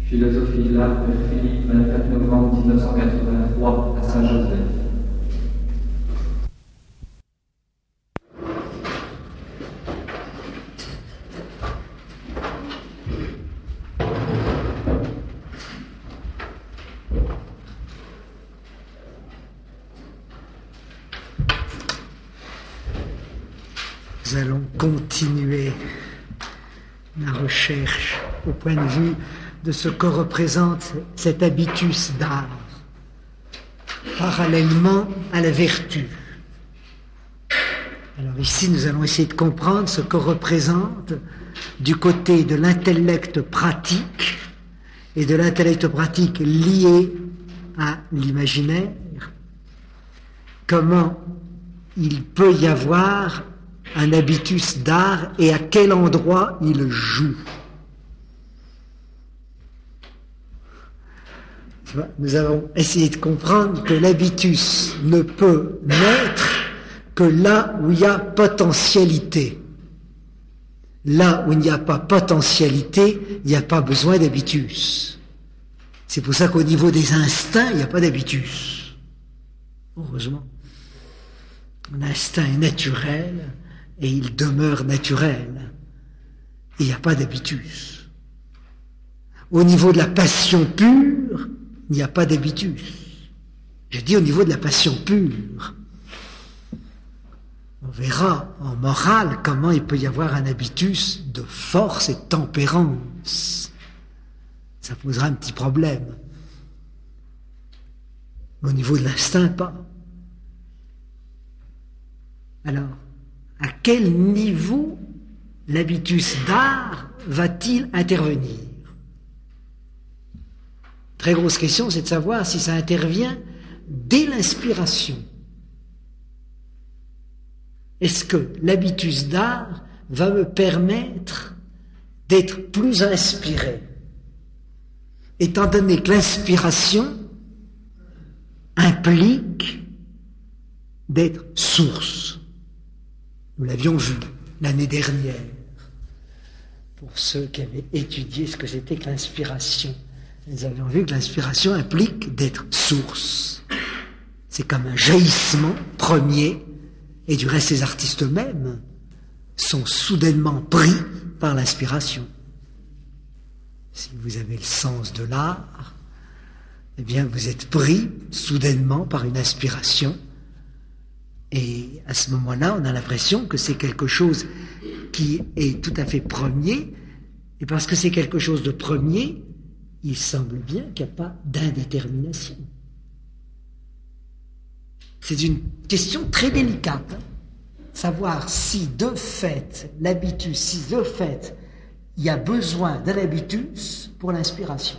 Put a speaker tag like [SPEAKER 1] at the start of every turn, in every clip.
[SPEAKER 1] Philosophie L'Art de Philippe, 24 novembre 1983 à Saint-Joseph.
[SPEAKER 2] Nous allons continuer la recherche au point de vue de ce que représente cet habitus d'art, parallèlement à la vertu. Alors ici, nous allons essayer de comprendre ce que représente du côté de l'intellect pratique et de l'intellect pratique lié à l'imaginaire, comment il peut y avoir un habitus d'art et à quel endroit il joue. Nous avons essayé de comprendre que l'habitus ne peut naître que là où il y a potentialité. Là où il n'y a pas potentialité, il n'y a pas besoin d'habitus. C'est pour ça qu'au niveau des instincts, il n'y a pas d'habitus. Heureusement. L'instinct est naturel et il demeure naturel. Il n'y a pas d'habitus. Au niveau de la passion pure, il n'y a pas d'habitus. Je dis au niveau de la passion pure. On verra en morale comment il peut y avoir un habitus de force et de tempérance. Ça posera un petit problème. Mais au niveau de l'instinct, pas. Alors, à quel niveau l'habitus d'art va-t-il intervenir? Très grosse question, c'est de savoir si ça intervient dès l'inspiration. Est-ce que l'habitus d'art va me permettre d'être plus inspiré, étant donné que l'inspiration implique d'être source? Nous l'avions vu l'année dernière, pour ceux qui avaient étudié ce que c'était que l'inspiration. Nous avions vu que l'inspiration implique d'être source. C'est comme un jaillissement premier, et du reste, les artistes eux-mêmes sont soudainement pris par l'inspiration. Si vous avez le sens de l'art, eh bien, vous êtes pris soudainement par une inspiration. Et à ce moment-là, on a l'impression que c'est quelque chose qui est tout à fait premier. Et parce que c'est quelque chose de premier, il semble bien qu'il n'y a pas d'indétermination. C'est une question très délicate. Savoir si de fait, l'habitus, si de fait, il y a besoin d'un habitus pour l'inspiration.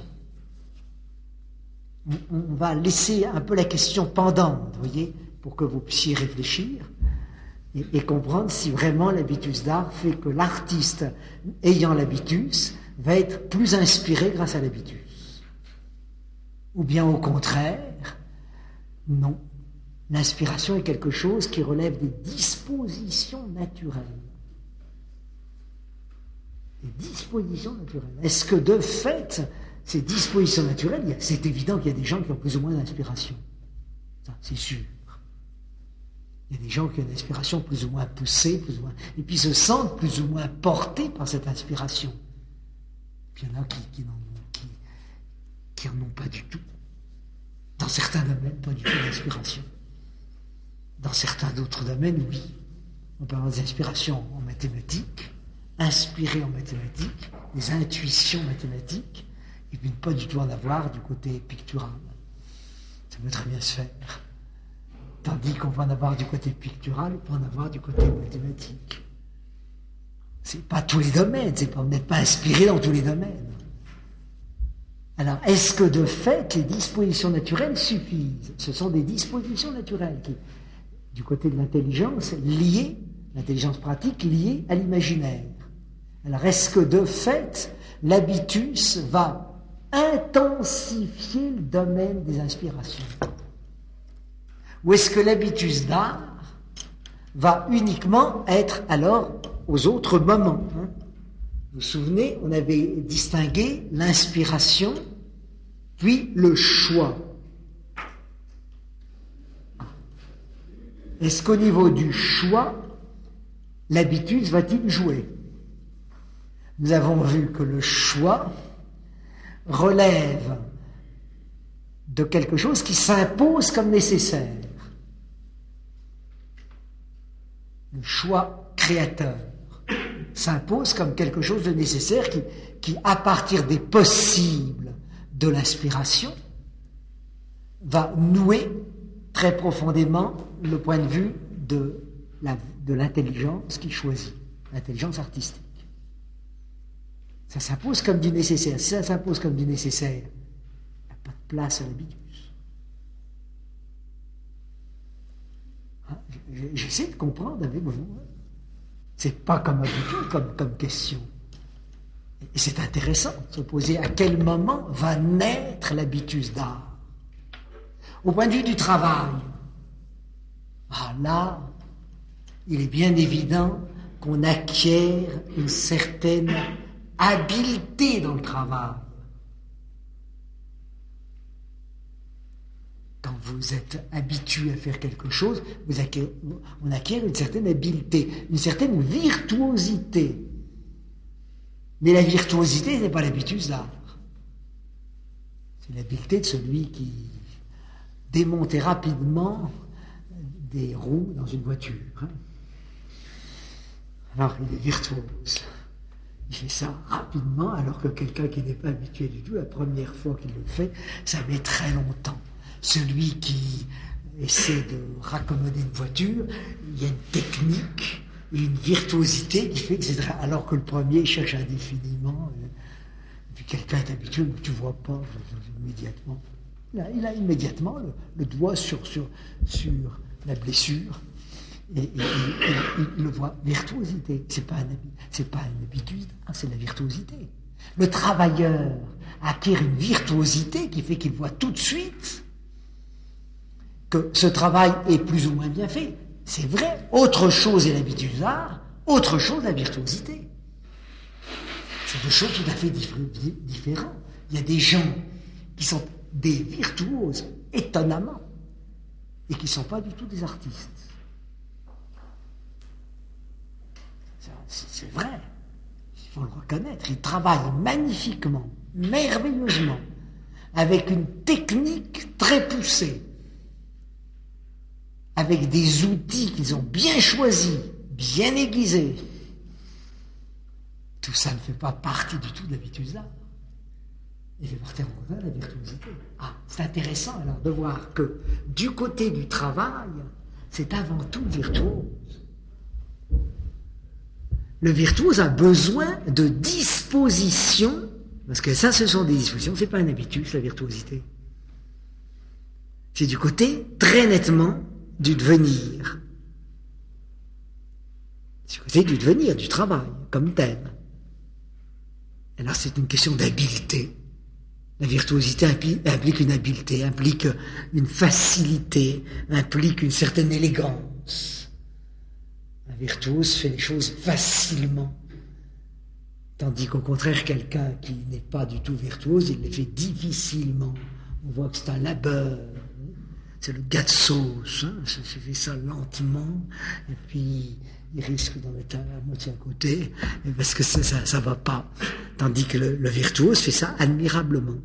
[SPEAKER 2] On va laisser un peu la question pendante, vous voyez, pour que vous puissiez réfléchir et comprendre si vraiment l'habitus d'art fait que l'artiste ayant l'habitus va être plus inspiré grâce à l'habitus. Ou bien au contraire, non. L'inspiration est quelque chose qui relève des dispositions naturelles. Des dispositions naturelles. Est-ce que de fait, ces dispositions naturelles, c'est évident qu'il y a des gens qui ont plus ou moins d'inspiration. Ça, c'est sûr. Il y a des gens qui ont une inspiration plus ou moins poussée, plus ou moins, et puis se sentent plus ou moins portés par cette inspiration. Puis il y en a qui en ont pas du tout. Dans certains domaines, pas du tout d'inspiration. Dans certains d'autres domaines, oui. On peut avoir des inspirations en mathématiques, inspirées en mathématiques, des intuitions mathématiques, et puis ne pas du tout en avoir du côté pictural. Ça peut très bien se faire. Tandis qu'on peut en avoir du côté pictural, on peut en avoir du côté mathématique. C'est pas tous les domaines, on n'est pas inspiré dans tous les domaines. Alors, est-ce que de fait, les dispositions naturelles suffisent? Ce sont des dispositions naturelles qui, du côté de l'intelligence, liées, l'intelligence pratique liée à l'imaginaire. Alors, est-ce que de fait, l'habitus va intensifier le domaine des inspirations? Ou est-ce que l'habitus d'art va uniquement être alors aux autres moments? vous souvenez, on avait distingué l'inspiration, puis le choix. Est-ce qu'au niveau du choix, l'habitude va-t-il jouer? Nous avons vu que le choix relève de quelque chose qui s'impose comme nécessaire. Le choix créateur s'impose comme quelque chose de nécessaire qui, à partir des possibles de l'inspiration, va nouer très profondément le point de vue de l'intelligence qui choisit, l'intelligence artistique. Ça s'impose comme du nécessaire. Si ça s'impose comme du nécessaire, il n'y a pas de place à l'habitus. Hein, j'essaie de comprendre avec vous. C'est pas comme habitude, comme question. Et c'est intéressant de se poser à quel moment va naître l'habitus d'art. Au point de vue du travail, là, il est bien évident qu'on acquiert une certaine habileté dans le travail. Quand vous êtes habitué à faire quelque chose, on acquiert une certaine habileté, une certaine virtuosité. Mais la virtuosité n'est pas l'habitus d'art. C'est l'habileté de celui qui démontait rapidement des roues dans une voiture. Hein. Alors, il est virtuose. Il fait ça rapidement, alors que quelqu'un qui n'est pas habitué du tout, la première fois qu'il le fait, ça met très longtemps. Celui qui essaie de raccommoder une voiture, il y a une technique et une virtuosité qui fait que c'est alors que le premier cherche indéfiniment, et puis quelqu'un est habitué, mais tu vois pas immédiatement. Il a immédiatement le doigt sur la blessure et il le voit. Virtuosité, c'est pas une habitude, c'est la virtuosité. Le travailleur acquiert une virtuosité qui fait qu'il voit tout de suite que ce travail est plus ou moins bien fait. C'est vrai, autre chose est l'habitude d'art, autre chose la virtuosité. C'est deux choses tout à fait différentes. Il y a des gens qui sont des virtuoses, étonnamment, et qui ne sont pas du tout des artistes. C'est vrai, il faut le reconnaître. Ils travaillent magnifiquement, merveilleusement, avec une technique très poussée, avec des outils qu'ils ont bien choisis, bien aiguisés. Tout ça ne fait pas partie du tout de l'habitude d'art. Il fait partie en contraire de la virtuosité. C'est intéressant alors de voir que du côté du travail, c'est avant tout virtuose. Le virtuose a besoin de dispositions, parce que ça, ce sont des dispositions, c'est pas un habitus, la virtuosité. C'est du côté, très nettement, du devenir. C'est du côté du devenir, du travail, comme tel. Et là, c'est une question d'habileté. La virtuosité implique une habileté, implique une facilité, implique une certaine élégance. Un virtuose fait les choses facilement. Tandis qu'au contraire, quelqu'un qui n'est pas du tout virtuose, il les fait difficilement. On voit que c'est un labeur. C'est le gars de sauce. Ça fait ça lentement. Et puis, il risque d'en mettre à moitié à côté. Parce que ça va pas. Tandis que le virtuose fait ça admirablement.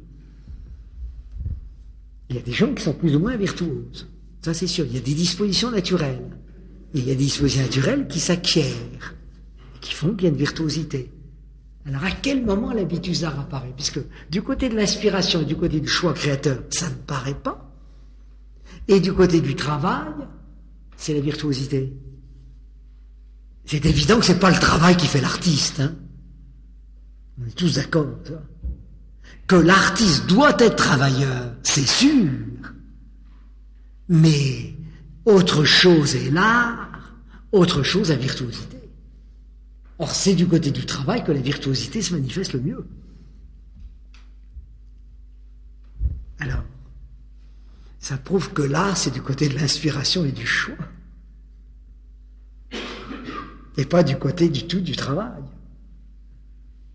[SPEAKER 2] Il y a des gens qui sont plus ou moins virtuoses. Ça, c'est sûr. Il y a des dispositions naturelles. Et il y a des dispositions naturelles qui s'acquièrent. Qui font qu'il y a une virtuosité. Alors, à quel moment l'habitus d'art apparaît? Puisque du côté de l'inspiration et du côté du choix créateur, ça ne paraît pas. Et du côté du travail, c'est la virtuosité. C'est évident que c'est pas le travail qui fait l'artiste, hein. On est tous d'accord, ça. Que l'artiste doit être travailleur, c'est sûr. Mais autre chose est l'art, autre chose la virtuosité. Or, c'est du côté du travail que la virtuosité se manifeste le mieux. Alors, ça prouve que l'art, c'est du côté de l'inspiration et du choix. Et pas du côté du tout du travail.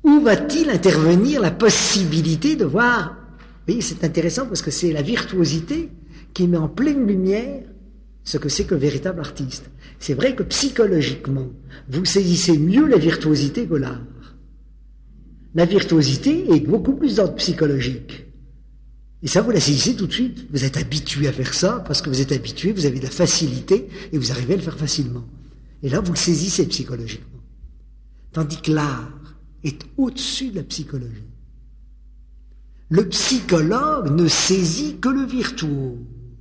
[SPEAKER 2] où va-t-il intervenir la possibilité de voir? Vous voyez, c'est intéressant parce que c'est la virtuosité qui met en pleine lumière ce que c'est que le véritable artiste. C'est vrai que psychologiquement, vous saisissez mieux la virtuosité que l'art. La virtuosité est beaucoup plus d'ordre psychologique. Et ça, vous la saisissez tout de suite. Vous êtes habitué à faire ça parce que vous êtes habitué, vous avez de la facilité et vous arrivez à le faire facilement. Et là, vous le saisissez psychologiquement. Tandis que l'art est au-dessus de la psychologie. Le psychologue ne saisit que le virtuose.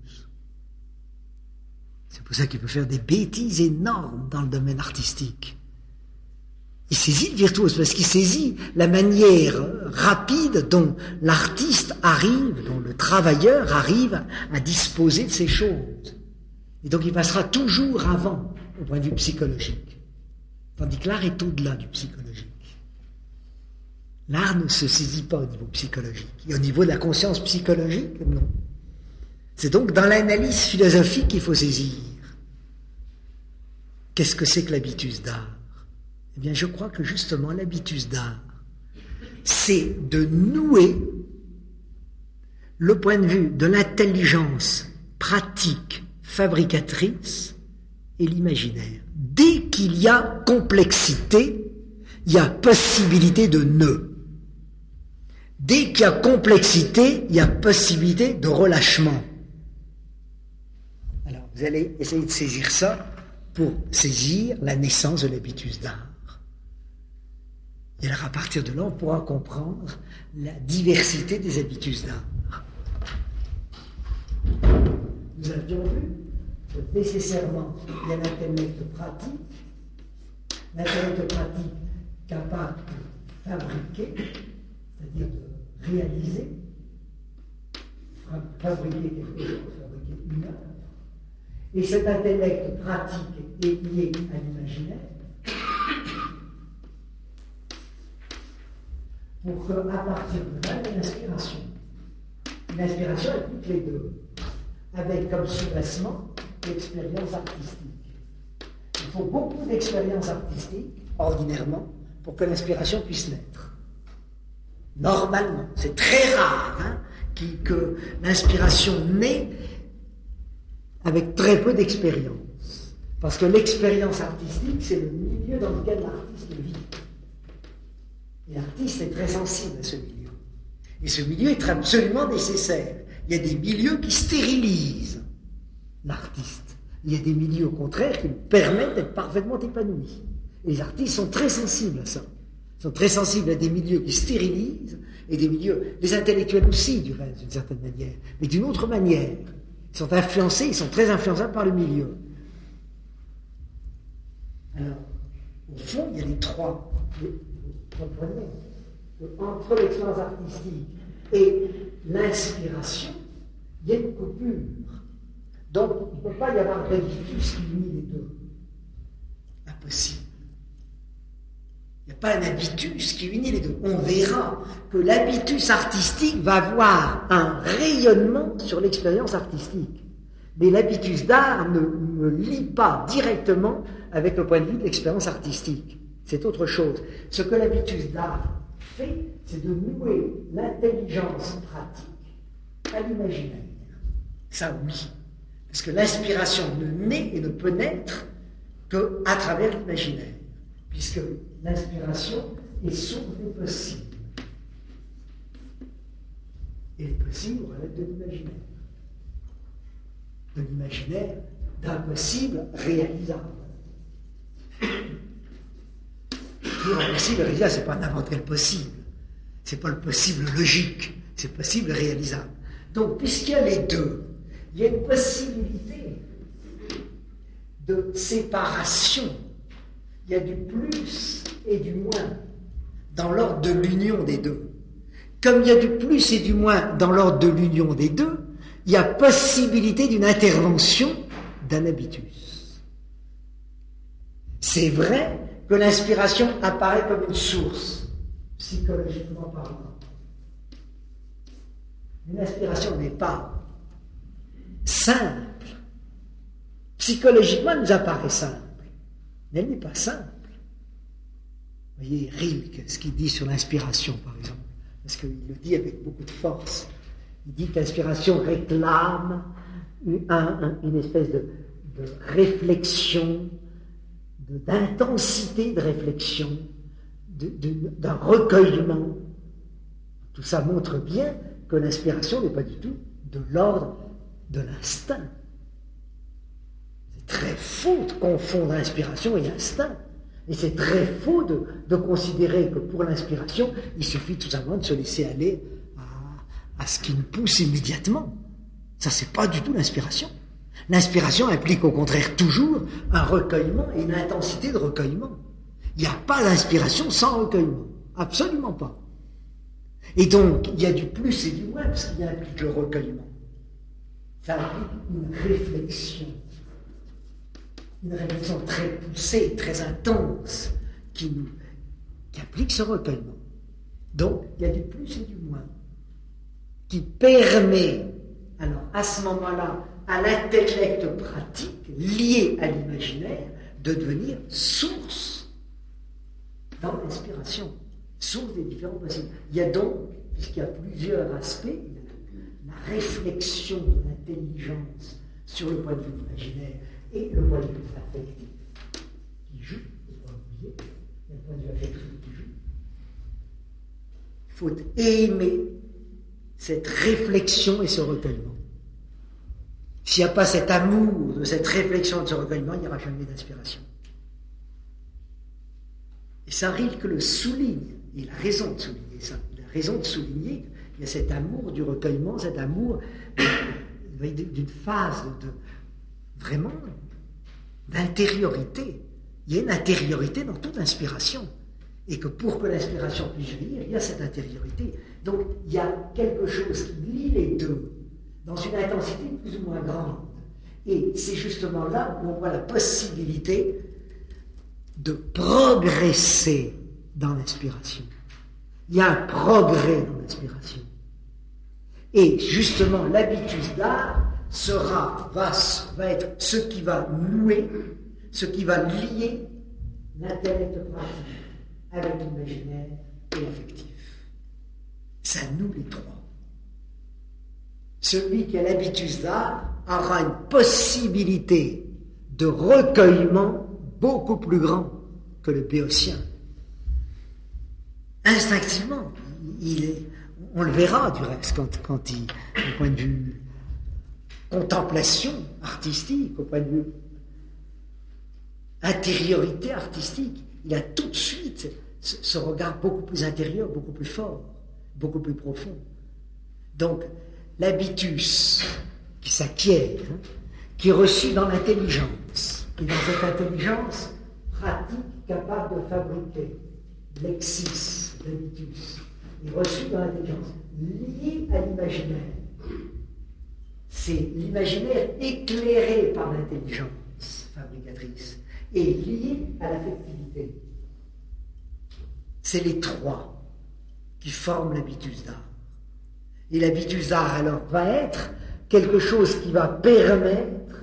[SPEAKER 2] C'est pour ça qu'il peut faire des bêtises énormes dans le domaine artistique. Il saisit le virtuose parce qu'il saisit la manière rapide dont l'artiste arrive, dont le travailleur arrive à disposer de ces choses. Et donc il passera toujours avant au point de vue psychologique. Tandis que l'art est au-delà du psychologique. L'art ne se saisit pas au niveau psychologique. Et au niveau de la conscience psychologique, non. C'est donc dans l'analyse philosophique qu'il faut saisir. Qu'est-ce que c'est que l'habitus d'art? Eh bien, je crois que justement, l'habitus d'art, c'est de nouer le point de vue de l'intelligence pratique, fabricatrice et l'imaginaire. Dès qu'il y a complexité, il y a possibilité de nœud. Dès qu'il y a complexité, il y a possibilité de relâchement. Alors, vous allez essayer de saisir ça pour saisir la naissance de l'habitus d'art. Et alors, à partir de là, on pourra comprendre la diversité des habitus d'art. Nous avions vu que nécessairement, il y a l'intellect pratique, l'intellect pratique capable de fabriquer, c'est-à-dire de réaliser, fabriquer quelque chose, fabriquer une œuvre. Et cet intellect pratique est lié à l'imaginaire, pour qu'à partir de là, il y ait l'inspiration. L'inspiration implique les deux, avec comme soubassement l'expérience artistique. Il faut beaucoup d'expériences artistiques, ordinairement, pour que l'inspiration puisse naître. Normalement, c'est très rare que l'inspiration naît avec très peu d'expérience. Parce que l'expérience artistique, c'est le milieu dans lequel l'artiste vit. Et l'artiste est très sensible à ce milieu. Et ce milieu est absolument nécessaire. Il y a des milieux qui stérilisent l'artiste. Il y a des milieux, au contraire, qui lui permettent d'être parfaitement épanouis. Et les artistes sont très sensibles à ça. Ils sont très sensibles à des milieux qui stérilisent, et des milieux, les intellectuels aussi, du reste, d'une certaine manière, mais d'une autre manière. Ils sont influencés, ils sont très influençables par le milieu. Alors, au fond, il y a les trois. Vous comprenez qu'entre l'expérience artistique et l'inspiration, il y a une coupure. Donc, il ne peut pas y avoir d'habitus qui unit les deux. Impossible. Il n'y a pas un habitus qui unit les deux. On verra que l'habitus artistique va avoir un rayonnement sur l'expérience artistique. Mais l'habitus d'art ne lie pas directement avec le point de vue de l'expérience artistique. C'est autre chose. Ce que l'habitus d'art fait, c'est de nouer l'intelligence pratique à l'imaginaire. Ça, oui. Parce que l'inspiration ne naît et ne peut naître qu'à travers l'imaginaire. Puisque l'inspiration est source des possibles. Et les possibles relèvent de l'imaginaire. De l'imaginaire, d'un possible réalisable. Un possible réalisable, ce n'est pas n'importe quel possible. Ce n'est pas le possible logique, c'est le possible réalisable. Donc, puisqu'il y a les deux, il y a une possibilité de séparation. Il y a du plus et du moins dans l'ordre de l'union des deux. Comme il y a du plus et du moins dans l'ordre de l'union des deux, il y a possibilité d'une intervention d'un habitus. C'est vrai que l'inspiration apparaît comme une source, psychologiquement parlant. Mais l'inspiration n'est pas simple. Psychologiquement, elle nous apparaît simple. Mais elle n'est pas simple. Vous voyez, Rilke, ce qu'il dit sur l'inspiration, par exemple, parce qu'il le dit avec beaucoup de force. Il dit que l'inspiration réclame une espèce de réflexion, d'intensité de réflexion, d'un recueillement. Tout ça montre bien que l'inspiration n'est pas du tout de l'ordre de l'instinct. C'est très faux de confondre inspiration et instinct. Et c'est très faux de considérer que pour l'inspiration, il suffit tout simplement de se laisser aller à ce qui nous pousse immédiatement. Ça, c'est pas du tout l'inspiration. L'inspiration implique au contraire toujours un recueillement et une intensité de recueillement. Il n'y a pas d'inspiration sans recueillement. Absolument pas. Et donc, il y a du plus et du moins, parce qu'il implique le recueillement. Ça implique une réflexion très poussée, très intense, qui implique ce recueillement. Donc, il y a du plus et du moins, qui permet, alors à ce moment-là, à l'intellect pratique, lié à l'imaginaire, de devenir source dans l'inspiration, source des différents possibles. Il y a donc, puisqu'il y a plusieurs aspects, la réflexion de l'intelligence sur le point de vue imaginaire et le point de vue affectif qui joue, il ne faut pas oublier, il y a le point de vue affectif qui joue. Il faut aimer cette réflexion et ce recueillement. S'il n'y a pas cet amour de cette réflexion et de ce recueillement, il n'y aura jamais d'inspiration. Et ça Rilke le souligne, et il a raison de souligner ça. Il a raison de souligner qu'il y a cet amour du recueillement, cet amour d'une phase vraiment d'intériorité. Il y a une intériorité dans toute inspiration. Et que pour que l'inspiration puisse venir, il y a cette intériorité. Donc il y a quelque chose qui lie les deux dans une intensité plus ou moins grande. Et c'est justement là où on voit la possibilité de progresser dans l'inspiration. Il y a un progrès dans l'inspiration. Et justement, l'habitus d'art va être ce qui va nouer, ce qui va lier l'intellect pratique avec l'imaginaire et l'affectif. Ça noue les trois. Celui qui a l'habitus d'art aura une possibilité de recueillement beaucoup plus grand que le béotien. Instinctivement, on le verra du reste quand il, au point de vue contemplation artistique, au point de vue intériorité artistique, il a tout de suite ce regard beaucoup plus intérieur, beaucoup plus fort, beaucoup plus profond. Donc, l'habitus qui s'acquiert, qui est reçu dans l'intelligence, et dans cette intelligence pratique capable de fabriquer, l'exis, l'habitus, est reçu dans l'intelligence, lié à l'imaginaire. C'est l'imaginaire éclairé par l'intelligence fabricatrice et lié à l'affectivité. C'est les trois qui forment l'habitus d'art. Et l'habitus d'art, alors, va être quelque chose qui va permettre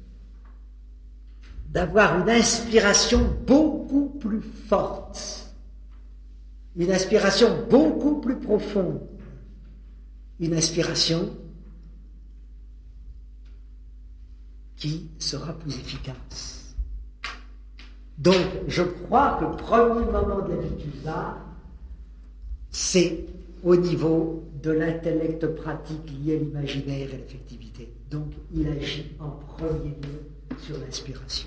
[SPEAKER 2] d'avoir une inspiration beaucoup plus forte, une inspiration beaucoup plus profonde, une inspiration qui sera plus efficace. Donc, je crois que le premier moment de l'habitus d'art, c'est au niveau de l'intellect pratique lié à l'imaginaire et à l'affectivité. Donc, il agit en premier lieu sur l'inspiration.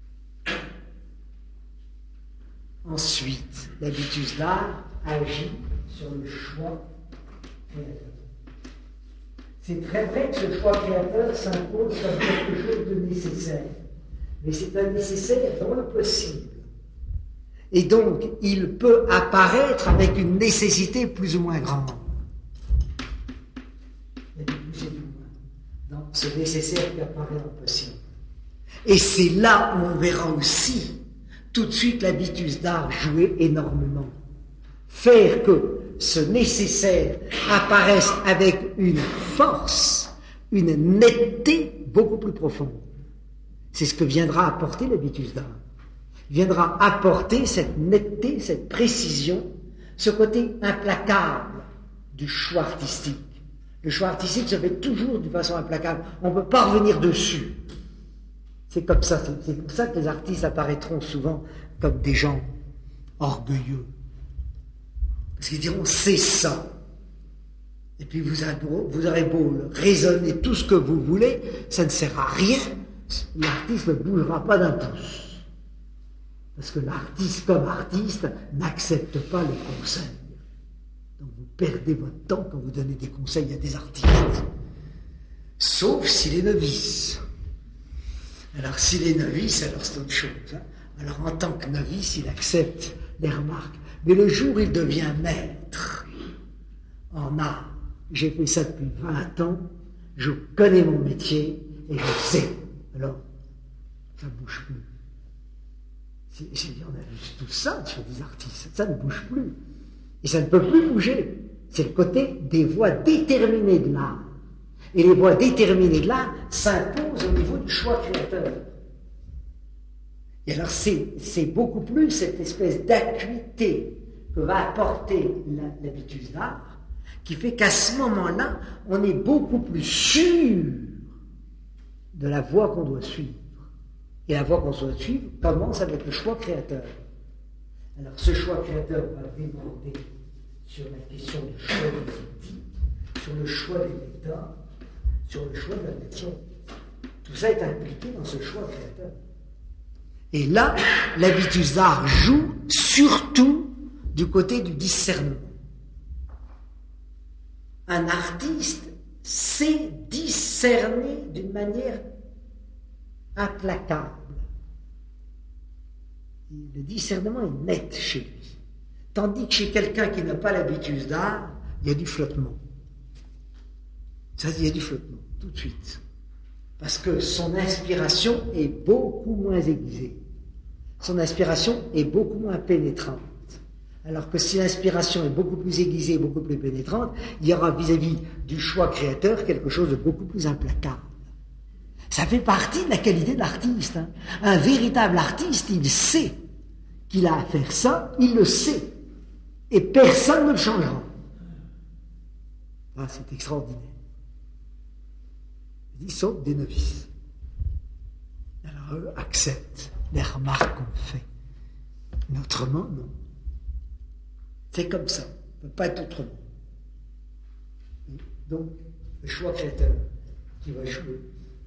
[SPEAKER 2] Ensuite, l'habitus d'art agit sur le choix créateur. C'est très vrai que ce choix créateur s'impose comme quelque chose de nécessaire, mais c'est un nécessaire dans le possible. Et donc, il peut apparaître avec une nécessité plus ou moins grande. Il y a du plus et du moins dans ce nécessaire qui apparaît dans le possible. Et c'est là où on verra aussi tout de suite l'habitus d'art jouer énormément. Faire que ce nécessaire apparaisse avec une force, une netteté beaucoup plus profonde. C'est ce que viendra apporter l'habitus d'art. viendra apporter cette netteté, cette précision, ce côté implacable du choix artistique. Le choix artistique se fait toujours d'une façon implacable. On ne peut pas revenir dessus. C'est comme ça que les artistes apparaîtront souvent comme des gens orgueilleux. Parce qu'ils diront, c'est ça. Et puis vous aurez beau raisonner tout ce que vous voulez, ça ne sert à rien. L'artiste ne bougera pas d'un pouce. Parce que l'artiste, comme artiste, n'accepte pas les conseils. Donc vous perdez votre temps quand vous donnez des conseils à des artistes. Sauf s'il est novice. Alors s'il est novice, alors c'est autre chose. Hein. Alors en tant que novice, il accepte les remarques. Mais le jour où il devient maître en art, j'ai fait ça depuis 20 ans, je connais mon métier et je sais. Alors, ça ne bouge plus. On a vu tout ça chez des artistes, ça ne bouge plus. Et ça ne peut plus bouger. C'est le côté des voies déterminées de l'art. Et les voies déterminées de l'art s'imposent au niveau du choix créateur. Et alors c'est beaucoup plus cette espèce d'acuité que va apporter l'habitus d'art, qui fait qu'à ce moment-là, on est beaucoup plus sûr de la voie qu'on doit suivre. Et la voie qu'on doit suivre commence avec le choix créateur. Alors ce choix créateur va déborder sur la question du choix des outils, sur le choix des méthodes, sur le choix de la méthode. Tout ça est impliqué dans ce choix créateur. Et là, l'habitus d'art joue surtout du côté du discernement. Un artiste sait discerner d'une manière implacable. Le discernement est net chez lui. Tandis que chez quelqu'un qui n'a pas l'habitus d'art, il y a du flottement. Ça, il y a du flottement, tout de suite. Parce que son inspiration est beaucoup moins aiguisée. Son inspiration est beaucoup moins pénétrante. Alors que si l'inspiration est beaucoup plus aiguisée, beaucoup plus pénétrante, il y aura vis-à-vis du choix créateur quelque chose de beaucoup plus implacable. Ça fait partie de la qualité de l'artiste. Hein. Un véritable artiste, il sait qu'il a à faire ça, il le sait. Et personne ne le changera. Ah, c'est extraordinaire. Ils sont des novices. Alors eux acceptent les remarques qu'on fait. Mais autrement, non. C'est comme ça. Ça ne peut pas être autrement. Donc, le choix créateur qui va jouer.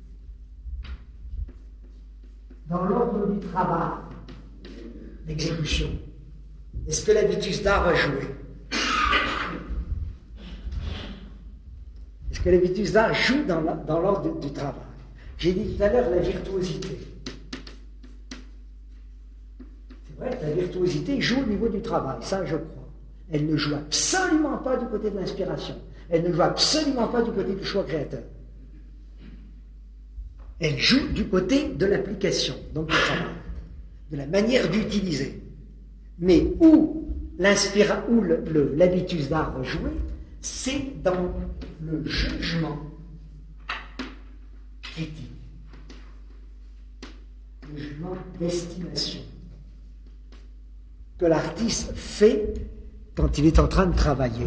[SPEAKER 2] Dans l'ordre du travail, l'exécution, est-ce que l'habitus d'art va jouer? Est-ce que l'habitus d'art joue dans l'ordre du travail? J'ai dit tout à l'heure la virtuosité. C'est vrai que la virtuosité joue au niveau du travail, ça je crois. Elle ne joue absolument pas du côté de l'inspiration. Elle ne joue absolument pas du côté du choix créateur. Elle joue du côté de l'application, donc du travail, de la manière d'utiliser. Mais où l'habitus d'art va jouer, c'est dans le jugement critique, le jugement d'estimation que l'artiste fait quand il est en train de travailler.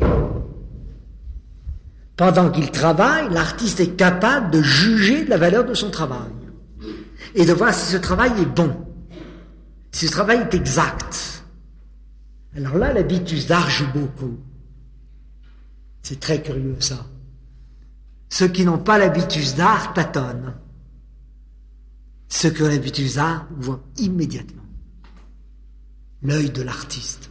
[SPEAKER 2] Pendant qu'il travaille, l'artiste est capable de juger de la valeur de son travail et de voir si ce travail est bon, si ce travail est exact. Alors là, l'habitus d'art joue beaucoup. C'est très curieux, ça. Ceux qui n'ont pas l'habitus d'art tâtonnent. Ceux qui ont l'habitus d'art voient immédiatement l'œil de l'artiste.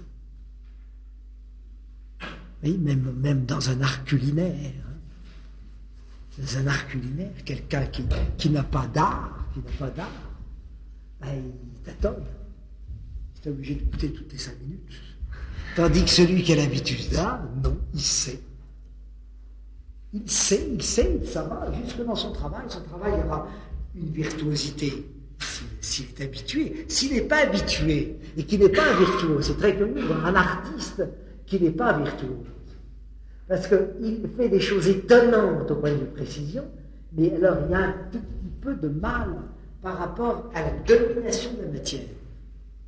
[SPEAKER 2] Oui, même dans un art culinaire. Dans un art culinaire, quelqu'un qui n'a pas d'art, ben, il tâtonne. Il est obligé de goûter toutes les 5 minutes. Tandis que celui qui a l'habitus d'art, non, il sait. Il sait, ça va, jusque dans son travail aura une virtuosité, s'il est habitué. S'il n'est pas habitué, et qu'il n'est pas un virtuose, c'est très connu, un artiste qui n'est pas virtuose. Parce qu'il fait des choses étonnantes au point de vue précision, mais alors il y a un tout petit peu de mal par rapport à la domination de la matière.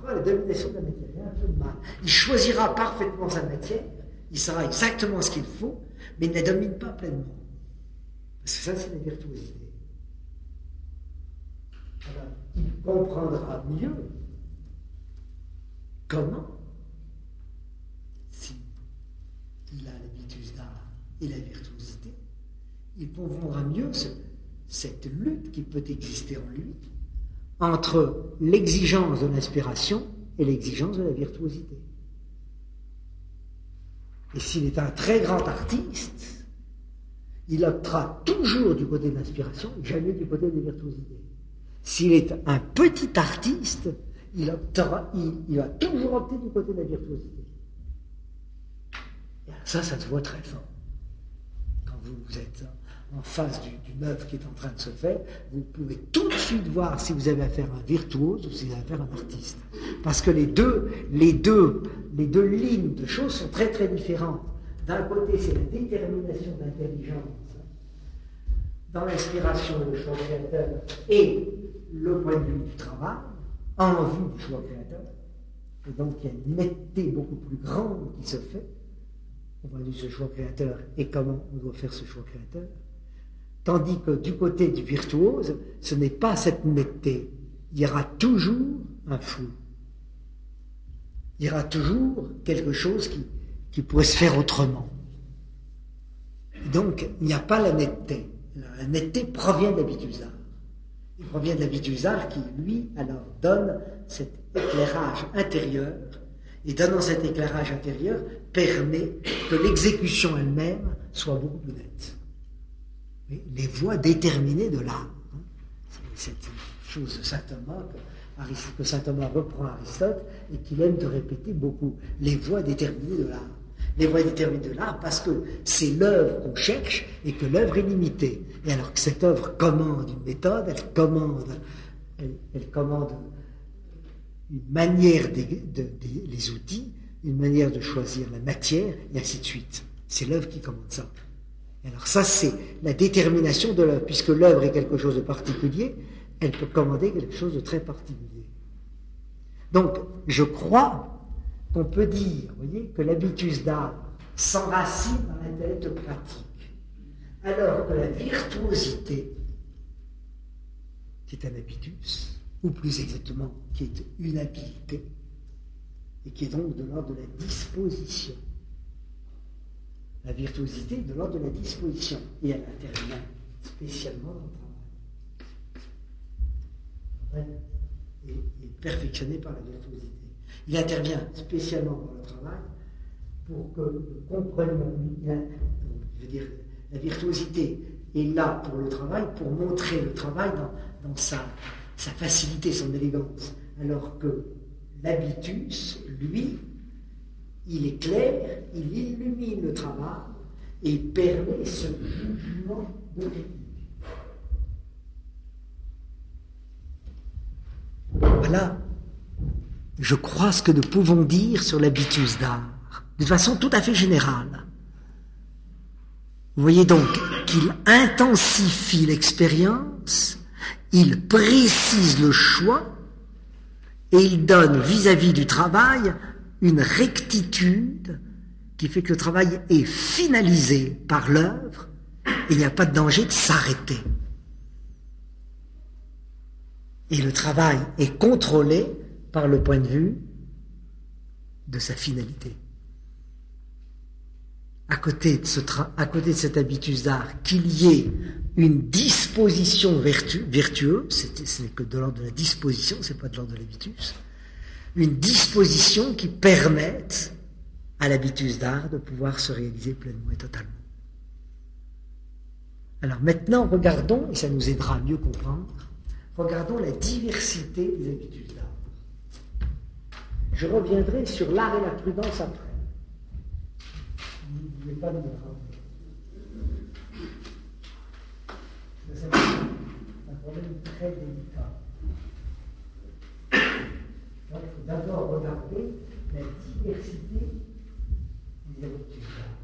[SPEAKER 2] pas la domination de la matière, il y a un peu de mal. Il choisira parfaitement sa matière, il saura exactement ce qu'il faut, mais il ne la domine pas pleinement. Parce que ça, c'est la virtuosité. Alors, il comprendra mieux comment, s'il a l'habitus d'art et la virtuosité, il comprendra mieux cette lutte qui peut exister en lui entre l'exigence de l'inspiration et l'exigence de la virtuosité. Et s'il est un très grand artiste, il optera toujours du côté de l'inspiration et jamais du côté de la virtuosité. S'il est un petit artiste, il va toujours opter du côté de la virtuosité. Et ça se voit très fort. Quand vous êtes en face d'une œuvre qui est en train de se faire, vous pouvez tout de suite voir si vous avez affaire à un virtuose ou si vous avez affaire à un artiste. Parce que les deux lignes de choses sont très très différentes. D'un côté, c'est la détermination d'intelligence dans l'inspiration et le choix créateur et le point de vue du travail en vue du choix créateur. Et donc il y a une netteté beaucoup plus grande qui se fait au point de vue de ce choix créateur et comment on doit faire ce choix créateur. Tandis que du côté du virtuose, ce n'est pas cette netteté. Il y aura toujours un flou. Il y aura toujours quelque chose qui pourrait se faire autrement. Donc, il n'y a pas la netteté. La netteté provient de l'habitus d'art. Il provient de l'habitus d'art qui, lui, alors donne cet éclairage intérieur. Et donnant cet éclairage intérieur, permet que l'exécution elle-même soit beaucoup plus nette. Les voies déterminées de l'art. C'est cette chose de saint Thomas que saint Thomas reprend Aristote et qu'il aime de répéter beaucoup. Les voies déterminées de l'art. Les voies déterminées de l'art parce que c'est l'œuvre qu'on cherche et que l'œuvre est limitée. Et alors que cette œuvre commande une méthode, elle commande une manière les outils, une manière de choisir la matière, et ainsi de suite. C'est l'œuvre qui commande ça. Alors ça, c'est la détermination de l'œuvre. Puisque l'œuvre est quelque chose de particulier, elle peut commander quelque chose de très particulier. Donc, je crois qu'on peut dire, vous voyez, que l'habitus d'art s'enracine dans l'intellect pratique, alors que la virtuosité, qui est un habitus, ou plus exactement, qui est une habileté, et qui est donc de l'ordre de la disposition. La virtuosité est de l'ordre de la disposition, et elle intervient spécialement dans le travail. Et est perfectionné par la virtuosité. Il intervient spécialement dans le travail pour que nous comprenions, la virtuosité est là pour le travail, pour montrer le travail dans sa facilité, son élégance, alors que l'habitus, lui, il éclaire, il illumine le travail et permet ce jugement de technique. Voilà, je crois, ce que nous pouvons dire sur l'habitus d'art, de façon tout à fait générale. Vous voyez donc qu'il intensifie l'expérience, il précise le choix, et il donne vis-à-vis du travail une rectitude qui fait que le travail est finalisé par l'œuvre et il n'y a pas de danger de s'arrêter. Et le travail est contrôlé par le point de vue de sa finalité. À côté de cet habitus d'art, qu'il y ait une disposition vertueuse, ce n'est que de l'ordre de la disposition, ce n'est pas de l'ordre de l'habitus, une disposition qui permette à l'habitus d'art de pouvoir se réaliser pleinement et totalement. Alors maintenant, regardons, et ça nous aidera à mieux comprendre, regardons la diversité des habitus d'art. Je reviendrai sur l'art et la prudence après. N'oubliez pas de me rappeler. C'est un problème très délicat. Donc, il faut d'abord regarder la diversité des habitus d'art.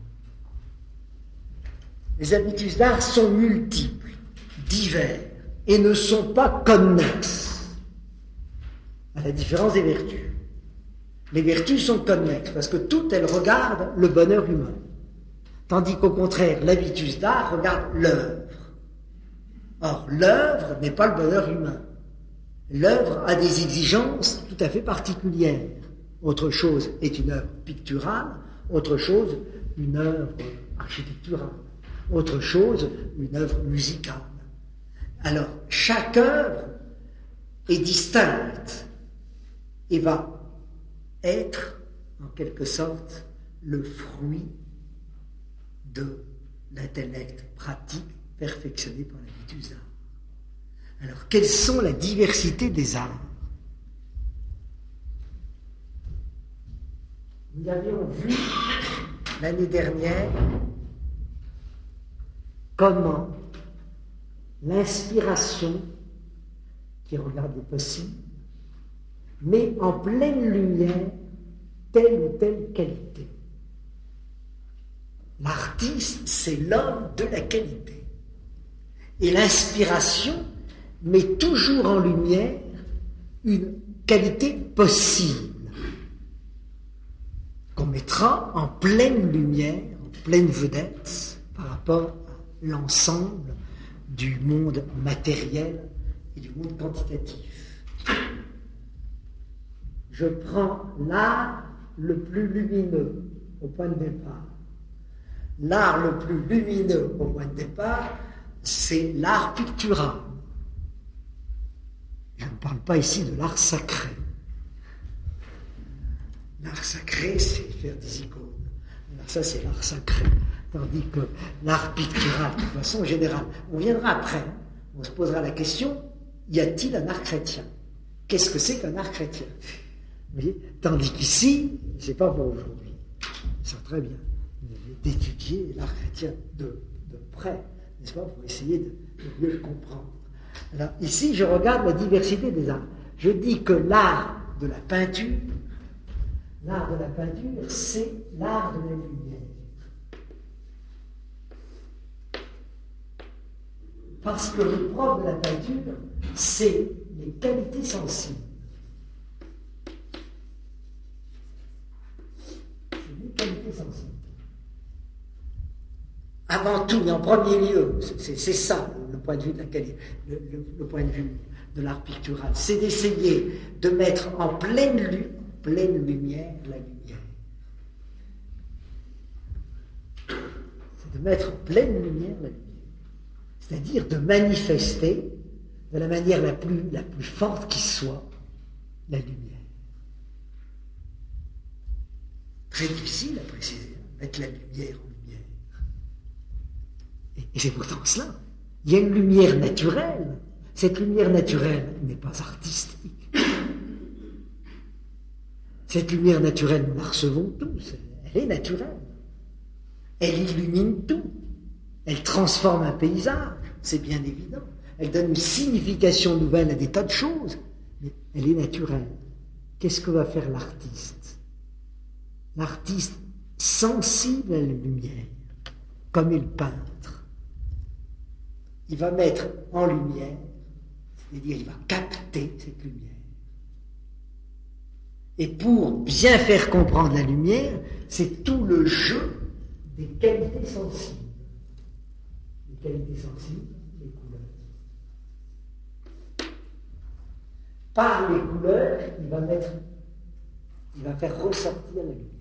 [SPEAKER 2] Les habitus d'art sont multiples, divers, et ne sont pas connexes à la différence des vertus. Les vertus sont connexes, parce que toutes elles regardent le bonheur humain. Tandis qu'au contraire, l'habitus d'art regarde l'œuvre. Or, l'œuvre n'est pas le bonheur humain. L'œuvre a des exigences tout à fait particulières. Autre chose est une œuvre picturale, autre chose une œuvre architecturale, autre chose une œuvre musicale. Alors, chaque œuvre est distincte et va être, en quelque sorte, le fruit de l'intellect pratique perfectionné par l'habitus d'art. Alors, quelles sont la diversité des arts? Nous avions vu l'année dernière comment l'inspiration, qui regarde le possible, met en pleine lumière telle ou telle qualité. L'artiste, c'est l'homme de la qualité. Et l'inspiration met toujours en lumière une qualité possible, qu'on mettra en pleine lumière, en pleine vedette, par rapport à l'ensemble du monde matériel et du monde quantitatif. Je prends l'art le plus lumineux au point de départ. L'art le plus lumineux au point de départ, c'est l'art pictural. Je ne parle pas ici de l'art sacré. L'art sacré, c'est faire des icônes. Alors ça, c'est l'art sacré. Tandis que l'art pictural, de façon générale, on viendra après, on se posera la question, y a-t-il un art chrétien? Qu'est-ce que c'est qu'un art chrétien? Vous voyez? Tandis qu'ici, c'est pas pour aujourd'hui. C'est très bien d'étudier l'art chrétien de près, n'est-ce pas, pour essayer de mieux le comprendre. Alors, ici, je regarde la diversité des arts. Je dis que l'art de la peinture, c'est l'art de la lumière. Parce que le propre de la peinture, c'est les qualités sensibles. C'est les qualités sensibles. Avant tout et en premier lieu, c'est ça le point de vue de la qualité, le point de vue de l'art pictural, c'est d'essayer de mettre en pleine lumière la lumière. C'est de mettre en pleine lumière la lumière. C'est-à-dire de manifester de la manière la plus forte qui soit la lumière. Très difficile à préciser, mettre la lumière en lumière. Et c'est pourtant cela. Il y a une lumière naturelle. Cette lumière naturelle n'est pas artistique. Cette lumière naturelle, nous la recevons tous. Elle est naturelle. Elle illumine tout. Elle transforme un paysage, c'est bien évident. Elle donne une signification nouvelle à des tas de choses. Mais elle est naturelle. Qu'est-ce que va faire l'artiste? L'artiste sensible à la lumière, comme est le peintre. Il va mettre en lumière, c'est-à-dire il va capter cette lumière. Et pour bien faire comprendre la lumière, c'est tout le jeu des qualités sensibles. Les qualités sensibles, les couleurs. Par les couleurs, il va faire ressortir la lumière.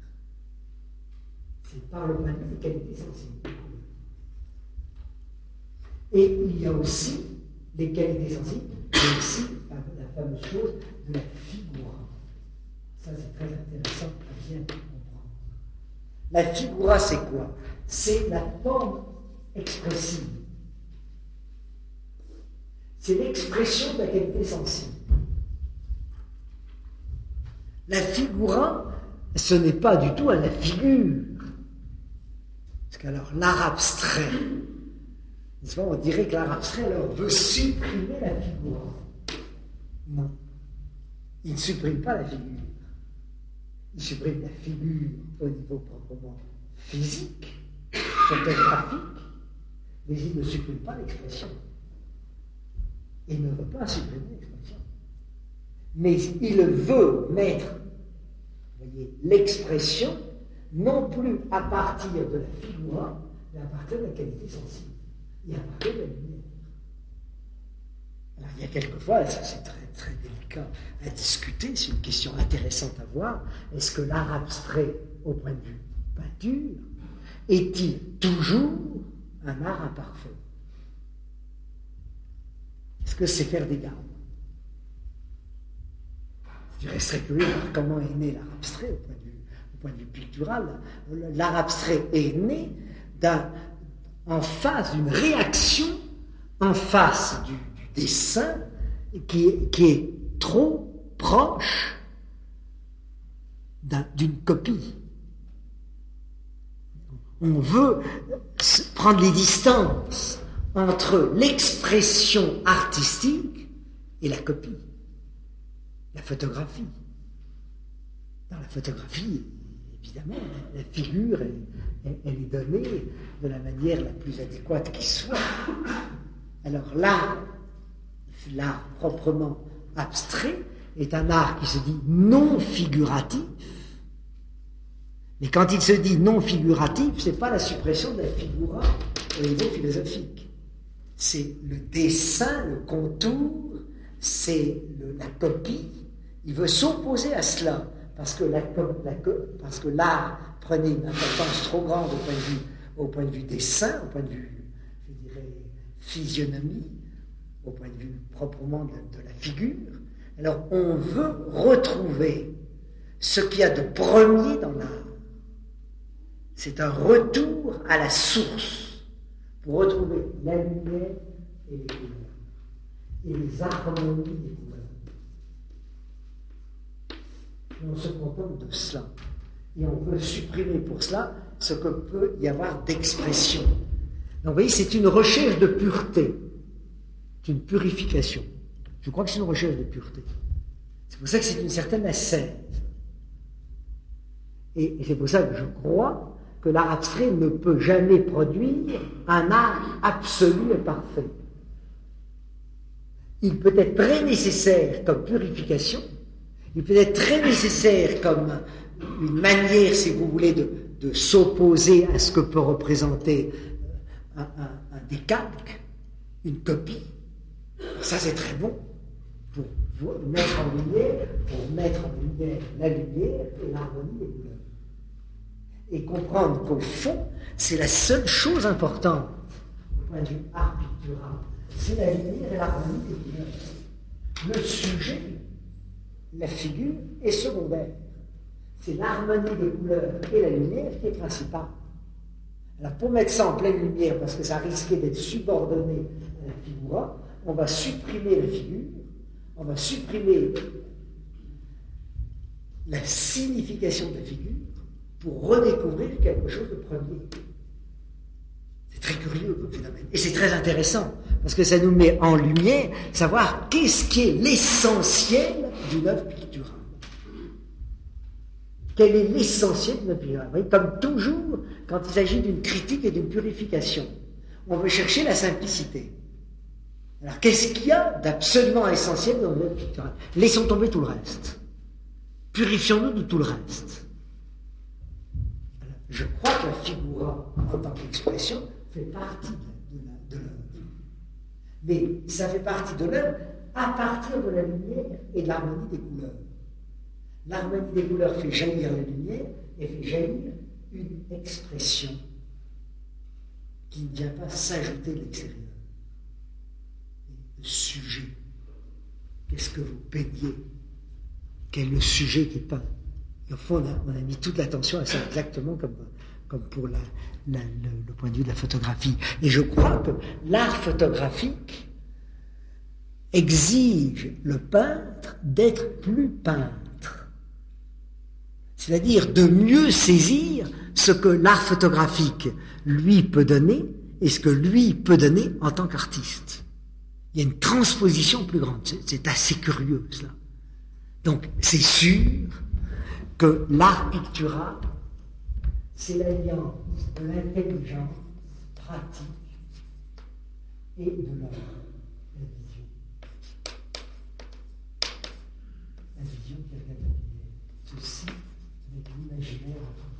[SPEAKER 2] C'est par le point de vue des qualités sensibles. Et il y a aussi les qualités sensibles, mais aussi la fameuse chose de la figura. Ça, c'est très intéressant à bien comprendre. La figura, c'est quoi? C'est la forme expressive. C'est l'expression de la qualité sensible. La figura, ce n'est pas du tout à la figure. Parce qu'alors, l'art abstrait, on dirait que l'art abstrait alors, veut supprimer la figura. Non. Il ne supprime pas la figure. Il supprime la figure au niveau proprement physique, photographique, mais il ne supprime pas l'expression. Il ne veut pas supprimer l'expression. Mais il veut mettre, vous voyez, l'expression non plus à partir de la figura, mais à partir de la qualité sensible et à partir de la lumière. Alors, il y a quelquefois, ça c'est très, très délicat à discuter, c'est une question intéressante à voir, est-ce que l'art abstrait, au point de vue peinture, est-il toujours un art imparfait? Est-ce que c'est faire des gammes? Je resterais curieux de voir comment est né l'art abstrait au point de vue pictural. L'art abstrait est né en face d'une réaction, en face du dessin qui est trop proche d'une copie. On veut prendre les distances entre l'expression artistique et la copie, la photographie. Dans la photographie, évidemment, la figure, elle est donnée de la manière la plus adéquate qui soit. Alors l'art proprement abstrait est un art qui se dit non figuratif. Mais quand il se dit non figuratif, ce n'est pas la suppression de la figura au niveau philosophique. C'est le dessin, le contour, c'est la copie. Il veut s'opposer à cela, parce que l'art prenait une importance trop grande au point de vue dessin, au point de vue, je dirais, physionomie, au point de vue proprement de la figure. Alors on veut retrouver ce qu'il y a de premier dans l'art. C'est un retour à la source pour retrouver la lumière et les couleurs et les harmonies des couleurs. Et on se contente de cela. Et on veut supprimer pour cela ce que peut y avoir d'expression. Donc vous voyez, c'est une recherche de pureté. C'est une purification. Je crois que c'est une recherche de pureté. C'est pour ça que c'est une certaine ascèse. Et c'est pour ça que je crois que l'art abstrait ne peut jamais produire un art absolu et parfait. Il peut être très nécessaire comme purification, il peut être très nécessaire comme une manière, si vous voulez, de s'opposer à ce que peut représenter un décalque, une copie. Ça, c'est très bon pour mettre en lumière la lumière et l'harmonie des couleurs. Et comprendre qu'au fond, c'est la seule chose importante au point de vue art pictural. C'est la lumière et l'harmonie des couleurs. Le sujet, la figure, est secondaire. C'est l'harmonie des couleurs et la lumière qui est principale. Alors pour mettre ça en pleine lumière, parce que ça risquait d'être subordonné à la figura, on va supprimer la figure, on va supprimer la signification de la figure, pour redécouvrir quelque chose de premier. C'est très curieux comme phénomène. Et c'est très intéressant, parce que ça nous met en lumière savoir qu'est-ce qui est l'essentiel d'une œuvre picturale. Quel est l'essentiel d'une œuvre picturale? Vous voyez, comme toujours, quand il s'agit d'une critique et d'une purification, on veut chercher la simplicité. Alors, qu'est-ce qu'il y a d'absolument essentiel dans une œuvre picturale? Laissons tomber tout le reste. Purifions-nous de tout le reste. Je crois que la figura, en tant qu'expression, fait partie de l'œuvre. Mais ça fait partie de l'œuvre à partir de la lumière et de l'harmonie des couleurs. L'harmonie des couleurs fait jaillir la lumière et fait jaillir une expression qui ne vient pas s'ajouter de l'extérieur. Le sujet. Qu'est-ce que vous peignez? Quel est le sujet qui est peint? Et au fond, on a mis toute l'attention à ça, exactement comme pour le point de vue de la photographie. Et je crois que l'art photographique exige le peintre d'être plus peintre. C'est-à-dire de mieux saisir ce que l'art photographique, lui, peut donner, et ce que lui peut donner en tant qu'artiste. Il y a une transposition plus grande. C'est assez curieux, cela. Donc, c'est sûr que l'art pictural, c'est l'alliance de l'intelligence pratique et de la vision. aussi avec l'imaginaire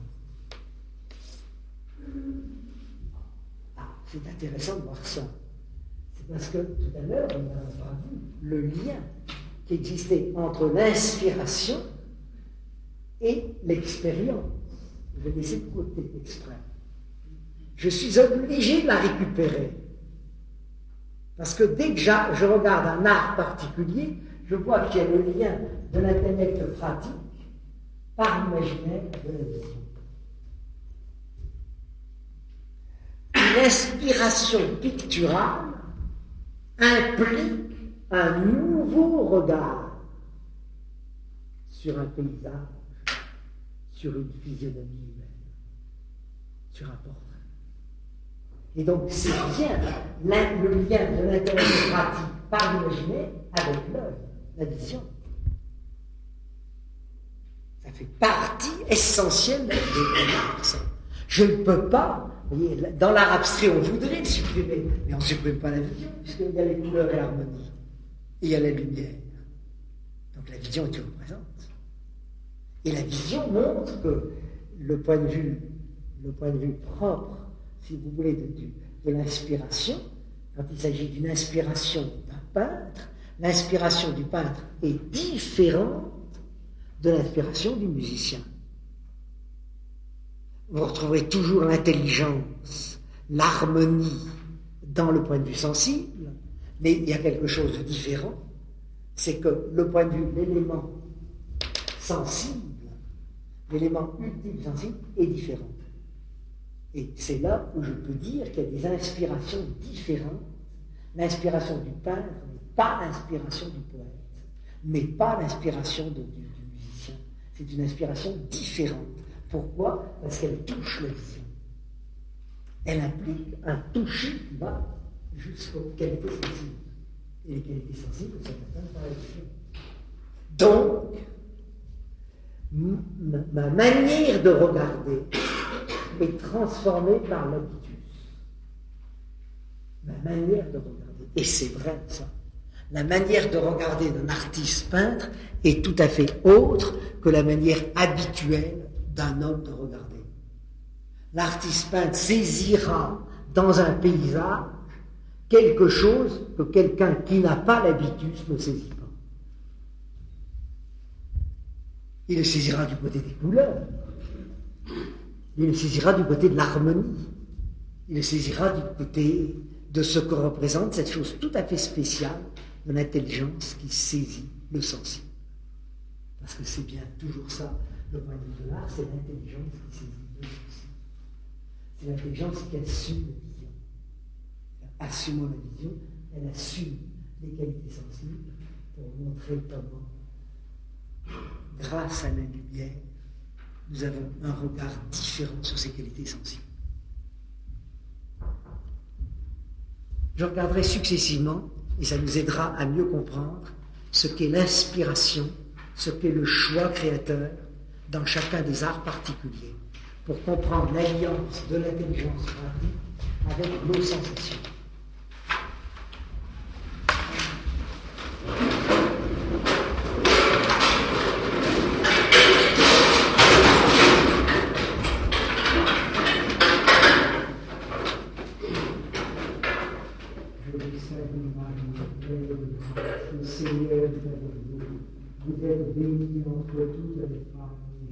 [SPEAKER 2] entre vous. Ah, c'est intéressant de voir ça. C'est parce que tout à l'heure, on a vu le lien qui existait entre l'inspiration et l'expérience. Je vais laisser de côté exprès. Je suis obligé de la récupérer. Parce que dès que je regarde un art particulier, je vois qu'il y a le lien de l'intellect pratique par l'imaginaire de la vision. Une inspiration picturale implique un nouveau regard sur un paysage, sur une physionomie humaine, sur un portrait. Et donc c'est bien le lien de l'intellect pratique par l'imaginaire avec l'œuvre, la vision. Ça fait partie essentielle de l'art, ça. Je ne peux pas, vous voyez, dans l'art abstrait, on voudrait le supprimer, mais on ne supprime pas la vision, puisqu'il y a les couleurs et l'harmonie, et il y a la lumière. Donc la vision est toujours présente. Et la vision montre que le point de vue propre, si vous voulez, de l'inspiration, quand il s'agit d'une inspiration d'un peintre, l'inspiration du peintre est différente de l'inspiration du musicien. Vous retrouverez toujours l'intelligence, l'harmonie dans le point de vue sensible, mais il y a quelque chose de différent, c'est que le point de vue, l'élément sensible, l'élément ultime sensible est différent. Et c'est là où je peux dire qu'il y a des inspirations différentes. L'inspiration du peintre n'est pas l'inspiration du poète, mais pas l'inspiration du musicien. C'est une inspiration différente. Pourquoi? Parce qu'elle touche la vision. Elle implique un toucher qui va jusqu'aux qualités sensibles. Et les qualités sensibles sont atteintes par la vision. Donc, ma manière de regarder est transformée par l'habitus. Ma manière de regarder. Et c'est vrai, ça. La manière de regarder d'un artiste peintre est tout à fait autre que la manière habituelle d'un homme de regarder. L'artiste peintre saisira dans un paysage quelque chose que quelqu'un qui n'a pas l'habitus ne saisit pas. Il le saisira du côté des couleurs. Il le saisira du côté de l'harmonie. Il le saisira du côté de ce que représente cette chose tout à fait spéciale de l'intelligence qui saisit le sensible. Parce que c'est bien toujours ça, le point de vue de l'art, c'est l'intelligence qui saisit le sensible. C'est l'intelligence qui assume la vision. Assumant la vision, elle assume les qualités sensibles pour montrer comment, grâce à la lumière, nous avons un regard différent sur ces qualités sensibles. Je regarderai successivement, et ça nous aidera à mieux comprendre ce qu'est l'inspiration, ce qu'est le choix créateur dans chacun des arts particuliers, pour comprendre l'alliance de l'intelligence pratique avec nos sensations. Le Seigneur est avec vous. Vous êtes bénie entre toutes les femmes.